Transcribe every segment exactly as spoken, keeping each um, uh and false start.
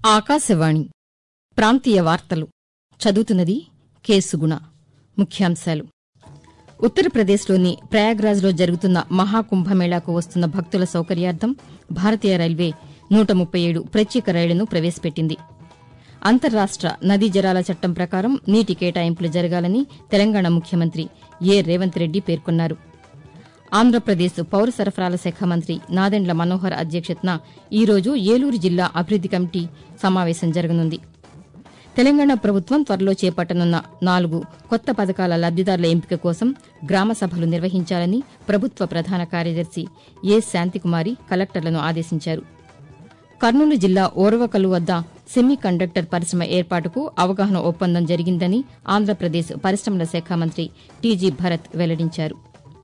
ఆకాశవాణి ప్రాంతీయ వార్తలు చదువుతున్నది కె సుగుణ. ముఖ్యాంశాలు. ఉత్తరప్రదేశ్లోని ప్రయాగ్రాజ్లో జరుగుతున్న మహాకుంభమేళాకు వస్తున్న భక్తుల సౌకర్యార్థం భారతీయ రైల్వే నూట ముప్పై ఏడు ప్రత్యేక రైళ్లను ప్రవేశపెట్టింది. అంతర్రాష్ట నదీ జలాల చట్టం ప్రకారం నీటి కేటాయింపులు జరగాలని తెలంగాణ ముఖ్యమంత్రి ఏ రేవంత్ రెడ్డి పేర్కొన్నారు. ఆంధ్రప్రదేశ్ పౌర సరఫరాల శాఖ మంత్రి నాదెండ్ల మనోహర్ అధ్యక్షతన ఈ రోజు ఏలూరు జిల్లా అభివృద్ది కమిటీ సమావేశం జరగనుంది. తెలంగాణ ప్రభుత్వం త్వరలో చేపట్టనున్న నాలుగు కొత్త పథకాల లబ్దిదారుల ఎంపిక కోసం గ్రామ సభలు నిర్వహించాలని ప్రభుత్వ ప్రధాన కార్యదర్శి ఏ శాంతికుమారి కలెక్టర్లను ఆదేశించారు. కర్నూలు జిల్లా ఓర్వకల్లు వద్ద సెమీ కండక్టర్ పరిశ్రమ ఏర్పాటుకు అవగాహన ఒప్పందం జరిగిందని ఆంధ్రప్రదేశ్ పరిశ్రమల శాఖ మంత్రి టీజీ భరత్ వెల్లడించారు.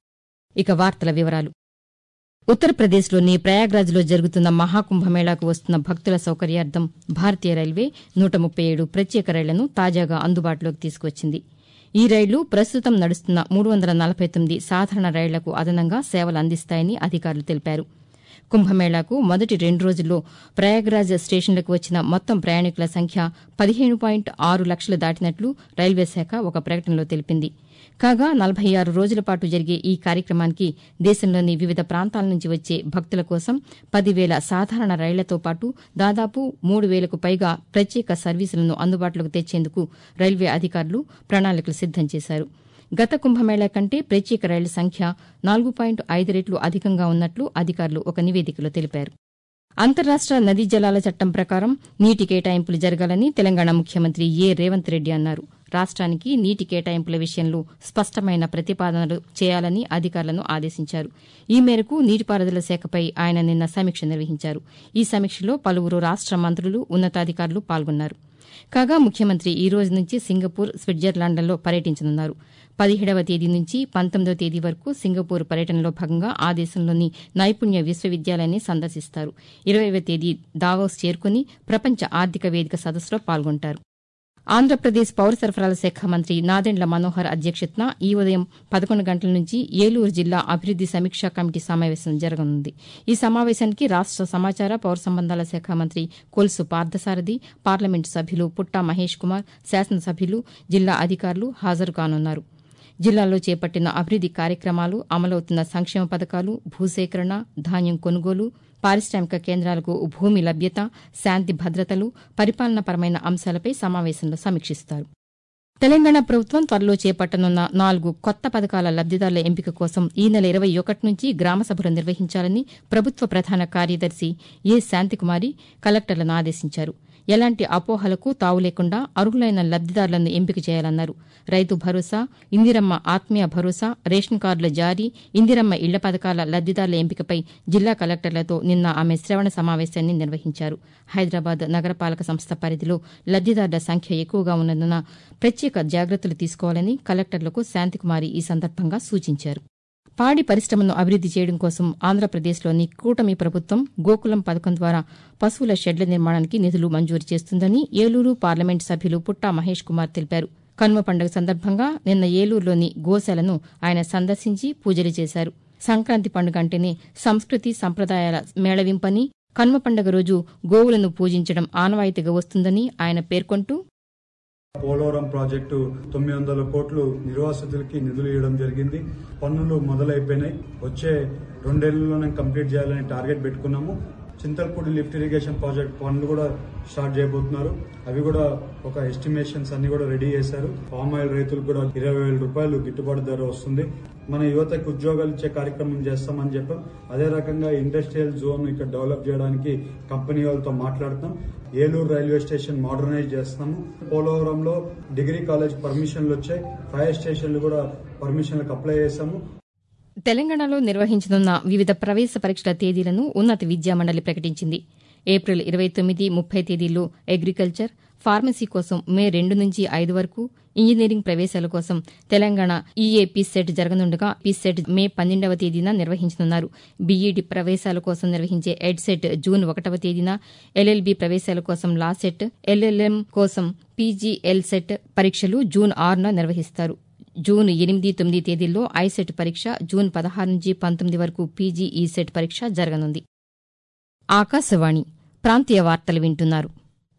ఇక వార్తల వివరాలు. ఉత్తరప్రదేశ్లోని ప్రయాగ్రాజ్లో జరుగుతున్న మహాకుంభమేళాకు వస్తున్న భక్తుల సౌకర్యార్థం భారతీయ రైల్వే నూట ముప్పై ఏడు ప్రత్యేక రైళ్లను తాజాగా అందుబాటులోకి తీసుకువచ్చింది. ఈ రైళ్లు ప్రస్తుతం నడుస్తున్న మూడు వందల నలభై తొమ్మిది సాధారణ రైళ్లకు అదనంగా సేవలు అందిస్తాయని అధికారులు తెలిపారు. కుంభమేళాకు మొదటి రెండు రోజుల్లో ప్రయాగ్రాజ్ స్టేషన్లకు వచ్చిన మొత్తం ప్రయాణికుల సంఖ్య పదిహేను పాయింట్ ఆరు లక్షలు దాటినట్లు రైల్వే శాఖ ఒక ప్రకటనలో తెలిపింది. కాగా నలభై ఆరు రోజుల పాటు జరిగే ఈ కార్యక్రమానికి దేశంలోని వివిధ ప్రాంతాల నుంచి వచ్చే భక్తుల కోసం పదివేల సాధారణ రైళ్లతో పాటు దాదాపు మూడు వేలకు పైగా ప్రత్యేక సర్వీసులను అందుబాటులోకి తెచ్చేందుకు రైల్వే అధికారులు ప్రణాళికలు సిద్దం చేశారు. గత కుంభమేళా కంటే ప్రత్యేక రైళ్ల సంఖ్య నాలుగు పాయింట్ ఐదు రెట్లు అధికంగా ఉన్నట్లు అధికారులు ఒక నివేదికలో తెలిపారు. అంతర్రాష్ట నదీ జలాల చట్టం ప్రకారం నీటి కేటాయింపులు జరగాలని తెలంగాణ ముఖ్యమంత్రి ఏ రేవంత్ రెడ్డి అన్నారు. రాష్ట్రానికి నీటి కేటాయింపుల విషయంలో స్పష్టమైన ప్రతిపాదనలు చేయాలని అధికారులను ఆదేశించారు. ఈ మేరకు నీటిపారుదల శాఖపై ఆయన నిన్న సమీక్ష నిర్వహించారు. ఈ సమీక్షలో పలువురు రాష్ట మంత్రులు, ఉన్నతాధికారులు పాల్గొన్నారు. కాగా ముఖ్యమంత్రి ఈ రోజు నుంచి సింగపూర్, స్విట్జర్లాండ్లలో పర్యటించనున్నారు. పదిహేడవ తేదీ నుంచి పంతొమ్మిదవ తేదీ వరకు సింగపూర్ పర్యటనలో భాగంగా ఆ దేశంలోని నైపుణ్య విశ్వవిద్యాలయాన్ని సందర్శిస్తారు. ఇరవైవ తేదీ దావోస్ చేరుకుని ప్రపంచ ఆర్థిక వేదిక సదస్సులో పాల్గొంటారు. ఆంధ్రప్రదేశ్ పౌర సరఫరాల శాఖ మంత్రి నాదెండ్ల మనోహర్ అధ్యక్షతన ఈ ఉదయం పదకొండు గంటల నుంచి ఏలూరు జిల్లా అభివృద్ది సమీక్షా కమిటీ సమావేశం జరగనుంది. ఈ సమావేశానికి రాష్ట సమాచార, పౌర సంబంధాల శాఖ మంత్రి కొల్సు పార్థసారథి, పార్లమెంటు సభ్యులు పుట్టా మహేష్ కుమార్, శాసనసభ్యులు, జిల్లా అధికారులు హాజరు కానున్నారు. జిల్లాలో చేపట్టిన అభివృద్ది కార్యక్రమాలు, అమలవుతున్న సంక్షేమ పథకాలు, భూసేకరణ, ధాన్యం కొనుగోలు, పారిశ్రామిక కేంద్రాలకు భూమి లభ్యత, శాంతి భద్రతలు, పరిపాలనాపరమైన అంశాలపై సమావేశంలో సమీక్షిస్తారు. తెలంగాణ ప్రభుత్వం త్వరలో చేపట్టనున్న నాలుగు కొత్త పథకాల లబ్దిదారుల ఎంపిక కోసం ఈ నెల ఇరవై ఒకటి నుంచి గ్రామ సభలు నిర్వహించాలని ప్రభుత్వ ప్రధాన కార్యదర్శి ఏ శాంతికుమారి కలెక్టర్లను ఆదేశించారు. ఎలాంటి అపోహలకు తావు లేకుండా అర్హులైన లబ్దిదారులను ఎంపిక చేయాలన్నారు. రైతు భరోసా, ఇందిరమ్మ ఆత్మీయ భరోసా, రేషన్ కార్డుల జారీ, ఇందిరమ్మ ఇళ్ల పథకాల లబ్దిదారుల ఎంపికపై జిల్లా కలెక్టర్లతో నిన్న ఆమె శ్రవణ సమావేశాన్ని నిర్వహించారు. హైదరాబాద్ నగరపాలక సంస్థ పరిధిలో లబ్దిదారుల సంఖ్య ఎక్కువగా ఉన్నందున ప్రత్యేక జాగ్రత్తలు తీసుకోవాలని కలెక్టర్లకు శాంతికుమారి ఈ సందర్భంగా సూచించారు. పాడి పరిశ్రమను అభివృద్ది చేయడం కోసం ఆంధ్రప్రదేశ్లోని కూటమి ప్రభుత్వం గోకులం పథకం ద్వారా పశువుల షెడ్ల నిర్మాణానికి నిధులు మంజూరు చేస్తుందని ఏలూరు పార్లమెంటు సభ్యులు పుట్టా మహేష్ కుమార్ తెలిపారు. కనుమ పండుగ సందర్భంగా నిన్న ఏలూరులోని గోశాలను ఆయన సందర్శించి పూజలు చేశారు. సంక్రాంతి పండుగ అంటేనే సంస్కృతి సంప్రదాయాల మేళవింపని, కనుమ పండుగ రోజు గోవులను పూజించడం ఆనవాయితీగా వస్తుందని ఆయన పేర్కొంటూ, పోలవరం ప్రాజెక్టు తొమ్మిది వందల కోట్లు నిర్వాసితులకి నిధులు ఇవ్వడం జరిగింది. పనులు మొదలైపోయినాయి. వచ్చే రెండేళ్లలోనే కంప్లీట్ చేయాలని టార్గెట్ పెట్టుకున్నాము. చింతల్పూడి లిఫ్ట్ ఇరిగేషన్ ప్రాజెక్ట్ పనులు కూడా స్టార్ట్ చేయబోతున్నారు. అవి కూడా ఒక ఎస్టిమేషన్స్ అన్ని కూడా రెడీ చేశారు. పామ్ ఆయిల్ రైతులకు కూడా ఇరవై వేల రూపాయలు గిట్టుబాటు ధర వస్తుంది. మన యువతకు ఉద్యోగాలు ఇచ్చే కార్యక్రమం చేస్తామని చెప్పాం. అదే రకంగా ఇండస్ట్రియల్ జోన్ ఇక్కడ డెవలప్ చేయడానికి కంపెనీ వాళ్ళతో మాట్లాడుతాం. ఏలూరు రైల్వే స్టేషన్ మోడర్నైజ్ చేస్తున్నాము. పోలవరంలో డిగ్రీ కాలేజ్ పర్మిషన్లు వచ్చాయి. ఫైర్ స్టేషన్లు కూడా పర్మిషన్లకు అప్లై చేశాము. తెలంగాణలో నిర్వహించనున్న వివిధ ప్రవేశ పరీక్షల తేదీలను ఉన్నత విద్యామండలి ప్రకటించింది. ఏప్రిల్ ఇరవై తొమ్మిది, ముప్పై తేదీల్లో అగ్రికల్చర్, ఫార్మసీ కోసం మే రెండు నుంచి ఐదు వరకు, ఇంజనీరింగ్ ప్రవేశాల కోసం తెలంగాణ ఈఏపీ సెట్ జరగనుండగా పీ సెట్ మే పన్నెండవ తేదీన నిర్వహించనున్నారు. బీఈడీ ప్రవేశాల కోసం నిర్వహించే ఎడ్ సెట్ జూన్ ఒకటవ తేదీన, ఎల్ఎల్బీ ప్రవేశాల కోసం లా సెట్, ఎల్ఎల్ఎం కోసం పీజీఎల్ సెట్ పరీక్షలు జూన్ ఆరున నిర్వహిస్తారు. జూన్ ఎనిమిది, తొమ్మిది తేదీల్లో ఐసెట్ పరీక్ష, జూన్ పదహారు నుంచి పంతొమ్మిది వరకు పీజీ ఈ సెట్ పరీక్ష జరగనుంది. ఆకాశవాణి ప్రాంతీయ వార్తలు వింటున్నారు.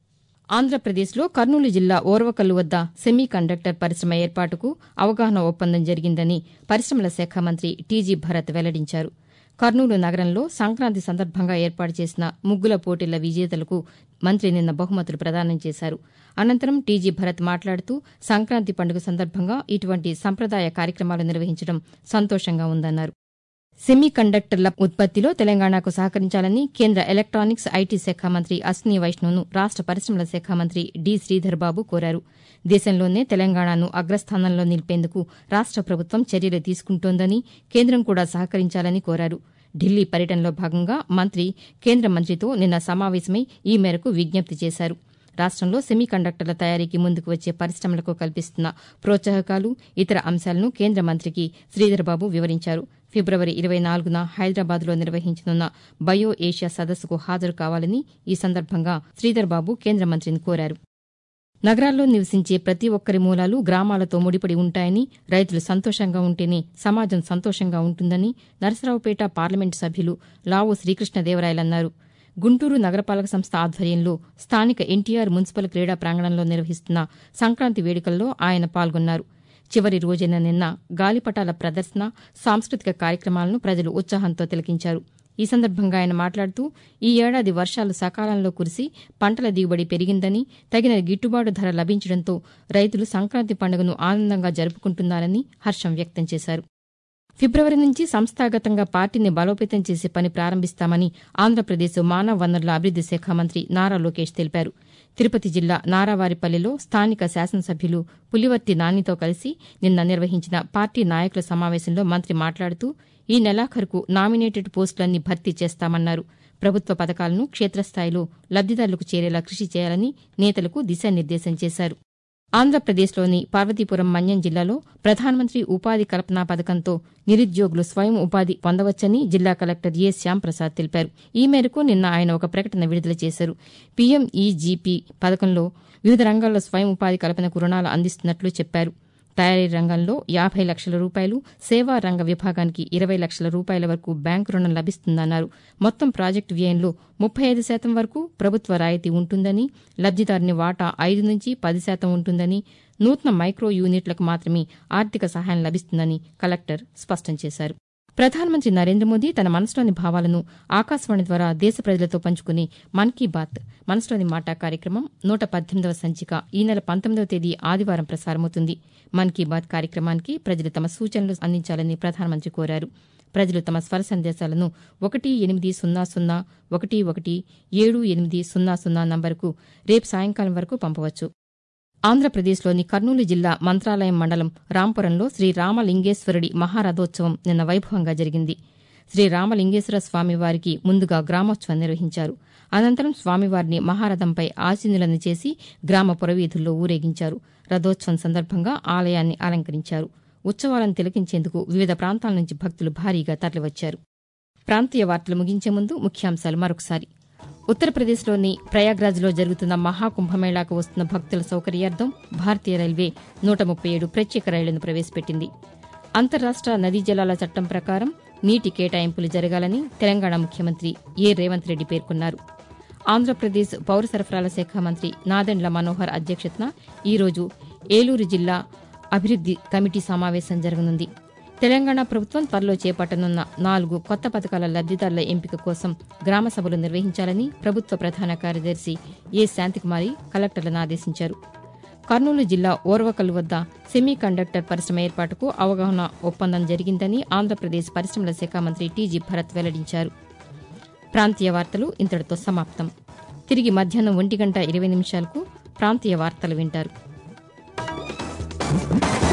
ఆంధ్రప్రదేశ్లో కర్నూలు జిల్లా ఓర్వకల్లు వద్ద సెమీ కండక్టర్ పరిశ్రమ ఏర్పాటుకు అవగాహన ఒప్పందం జరిగిందని పరిశ్రమల శాఖ మంత్రి టీజీ భరత్ వెల్లడించారు. కర్నూలు నగరంలో సంక్రాంతి సందర్భంగా ఏర్పాటు చేసిన ముగ్గుల పోటీల విజేతలకు మంత్రి నిన్న బహుమతులు ప్రదానం చేశారు. అనంతరం టీజీ భరత్ మాట్లాడుతూ సంక్రాంతి పండుగ సందర్భంగా ఇటువంటి సంప్రదాయ కార్యక్రమాలు నిర్వహించడం సంతోషంగా ఉందన్నారు. సెమీ కండక్టర్ల ఉత్పత్తిలో తెలంగాణకు సహకరించాలని కేంద్ర ఎలక్టానిక్స్, ఐటీ శాఖ మంత్రి అశ్విని వైష్ణవ్ను రాష్ట పరిశ్రమల శాఖ మంత్రి డి శ్రీధర్ బాబు కోరారు. దేశంలోనే తెలంగాణను అగ్రస్థానంలో నిలిపేందుకు రాష్ట ప్రభుత్వం చర్యలు తీసుకుంటోందని, కేంద్రం కూడా సహకరించాలని కోరారు. ఢిల్లీ పర్యటనలో భాగంగా మంత్రి కేంద్ర మంత్రితో నిన్న సమావేశమై ఈ మేరకు విజ్ఞప్తి చేశారు. రాష్టంలో సెమీ కండక్టర్ల తయారీకి ముందుకు వచ్చే పరిశ్రమలకు కల్పిస్తున్న ప్రోత్సాహకాలు, ఇతర అంశాలను కేంద్ర మంత్రికి శ్రీధర్బాబు వివరించారు. ఫిబ్రవరి ఇరవై నాలుగున హైదరాబాద్లో నిర్వహించనున్న బయో ఏషియా సదస్సుకు హాజరు కావాలని ఈ సందర్భంగా శ్రీధర్బాబు కేంద్ర మంత్రిని కోరారు. నగరాల్లో నివసించే ప్రతి ఒక్కరి మూలాలు గ్రామాలతో ముడిపడి ఉంటాయని, రైతులు సంతోషంగా ఉంటేనే సమాజం సంతోషంగా ఉంటుందని నరసరావుపేట పార్లమెంటు సభ్యులు లావు శ్రీకృష్ణదేవరాయలన్నారు. గుంటూరు నగరపాలక సంస్థ ఆధ్వర్యంలో స్థానిక ఎన్టీఆర్ మున్సిపల్ క్రీడా ప్రాంగణంలో నిర్వహిస్తున్న సంక్రాంతి వేడుకల్లో ఆయన పాల్గొన్నారు. చివరి రోజైన నిన్న గాలిపటాల ప్రదర్శన, సాంస్కృతిక కార్యక్రమాలను ప్రజలు ఉత్సాహంతో తిలకించారు. ఈ సందర్భంగా ఆయన మాట్లాడుతూ ఈ ఏడాది వర్షాలు సకాలంలో కురిసి పంటల దిగుబడి పెరిగిందని, తగిన గిట్టుబాటు ధర లభించడంతో రైతులు సంక్రాంతి పండుగను ఆనందంగా జరుపుకుంటున్నారని హర్షం వ్యక్తం చేశారు. ఫిబ్రవరి నుంచి సంస్థాగతంగా పార్టీని బలోపేతం చేసే పని ప్రారంభిస్తామని ఆంధ్రప్రదేశ్ మానవ వనరుల అభివృద్ది శాఖ మంత్రి నారా లోకేష్ తెలిపారు. తిరుపతి జిల్లా నారావారిపల్లిలో స్థానిక శాసనసభ్యులు పులివర్తి నానితో కలిసి నిన్న నిర్వహించిన పార్టీ నాయకుల సమావేశంలో మంత్రి మాట్లాడుతూ ఈ నెలాఖరుకు నామినేటెడ్ పోస్టులన్నీ భర్తీ చేస్తామన్నారు. ప్రభుత్వ పథకాలను క్షేత్రస్థాయిలో లబ్దిదారులకు చేరేలా కృషి చేయాలని నేతలకు దిశానిర్దేశం చేశారు. ఆంధ్రప్రదేశ్లోని పార్వతీపురం మన్యం జిల్లాలో ప్రధానమంత్రి ఉపాధి కల్పన పథకంతో నిరుద్యోగులు స్వయం ఉపాధి పొందవచ్చని జిల్లా కలెక్టర్ ఏ శ్యాంప్రసాద్ తెలిపారు. ఈ మేరకు నిన్న ఆయన ఒక ప్రకటన విడుదల చేశారు. పీఎంఈజీపీ పథకంలో వివిధ రంగాల్లో స్వయం ఉపాధి కల్పనకు రుణాలు అందిస్తున్నట్లు చెప్పారు. తయారీ రంగంలో యాభై లక్షల రూపాయలు, సేవా రంగ విభాగానికి ఇరవై లక్షల రూపాయల వరకు బ్యాంకు రుణం లభిస్తుందన్నారు. మొత్తం ప్రాజెక్టు వ్యయంలో ముప్పై ఐదు శాతం వరకు ప్రభుత్వ రాయితీ ఉంటుందని, లబ్దిదారుని వాటా ఐదు నుంచి పది శాతం ఉంటుందని, నూతన మైక్రో యూనిట్లకు మాత్రమే ఆర్థిక సహాయం లభిస్తుందని కలెక్టర్ స్పష్టం చేశారు. ప్రధానమంత్రి నరేంద్ర మోదీ తన మనసులోని భావాలను ఆకాశవాణి ద్వారా దేశ ప్రజలతో పంచుకునే మన్ కీ బాత్ మనసులోని మాట కార్యక్రమం నూట పద్దెనిమిదవ సంచిక ఈ నెల పంతొమ్మిదవ తేదీ ఆదివారం ప్రసారమవుతుంది. మన్ కీ బాత్ కార్యక్రమానికి ప్రజలు తమ సూచనలు అందించాలని ప్రధానమంత్రి కోరారు. ప్రజలు తమ స్వర సందేశాలను ఒకటి ఎనిమిది సున్నా సున్నా ఒకటి ఒకటి ఏడు ఎనిమిది సున్నా సున్నా నంబరుకు రేపు సాయంకాలం వరకు పంపవచ్చు. ఆంధ్రప్రదేశ్లోని కర్నూలు జిల్లా మంత్రాలయం మండలం రాంపురంలో శ్రీ రామలింగేశ్వరుడి మహారథోత్సవం నిన్న వైభవంగా జరిగింది. శ్రీ రామలింగేశ్వర స్వామివారికి ముందుగా గ్రామోత్సవం నిర్వహించారు. అనంతరం స్వామివారిని మహారథంపై ఆసీనులను చేసి గ్రామ పురవీధుల్లో ఊరేగించారు. రథోత్సవం సందర్భంగా ఆలయాన్ని అలంకరించారు. ఉత్సవాలను తిలకించేందుకు వివిధ ప్రాంతాల నుంచి భక్తులు భారీగా తరలివచ్చారు. ప్రాంతీయ వార్తలు ముగించే ముందు ముఖ్యాంశాలు మరొకసారి. ఉత్తరప్రదేశ్లోని ప్రయాగ్రాజ్లో జరుగుతున్న మహాకుంభమేళాకు వస్తున్న భక్తుల సౌకర్యార్థం భారతీయ రైల్వే నూట ముప్పై ఏడు ప్రత్యేక రైళ్లను ప్రవేశపెట్టింది. అంతర్రాష్ట నదీ జలాల చట్టం ప్రకారం నీటి కేటాయింపులు జరగాలని తెలంగాణ ముఖ్యమంత్రి ఏ రేవంత్ రెడ్డి పేర్కొన్నారు. ఆంధ్రప్రదేశ్ పౌర సరఫరాల శాఖ మంత్రి నాదెండ్ల మనోహర్ అధ్యక్షతన ఈరోజు ఏలూరు జిల్లా అభివృద్ది కమిటీ సమావేశం జరగనుంది. తెలంగాణ ప్రభుత్వం త్వరలో చేపట్టనున్న నాలుగు కొత్త పథకాల లబ్దిదారుల ఎంపిక కోసం గ్రామ సభలు నిర్వహించాలని ప్రభుత్వ ప్రధాన కార్యదర్శి ఏ శాంతికుమారి కలెక్టర్లను ఆదేశించారు. కర్నూలు జిల్లా ఓర్వకల్లు వద్ద సెమీ కండక్టర్ పరిశ్రమ ఏర్పాటుకు అవగాహన ఒప్పందం జరిగిందని ఆంధ్రప్రదేశ్ పరిశ్రమల శాఖ మంత్రి టీజీ భరత్ వెల్లడించారు. ప్రాంతీయ వార్తలు ఇంతటితో సమాప్తం. తిరిగి మధ్యాహ్నం ఒంటి గంట ఇరవై నిమిషాలకు ప్రాంతీయ వార్తలు వింటారు.